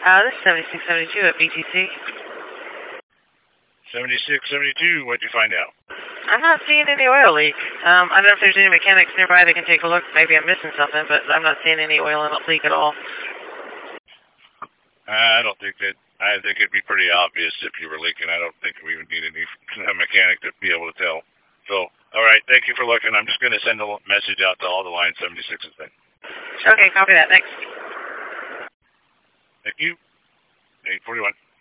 This is 7672 at BTC. 7672, what'd you find out? I'm not seeing any oil leak. I don't know if there's any mechanics nearby that can take a look. Maybe I'm missing something, but I'm not seeing any oil leak at all. I don't think that. I think it'd be pretty obvious if you were leaking. I don't think we would need any mechanic to be able to tell. So, all right, thank you for looking. I'm just going to send a message out to all the line 76s then. Okay, copy that. Thanks. Thank you. 841.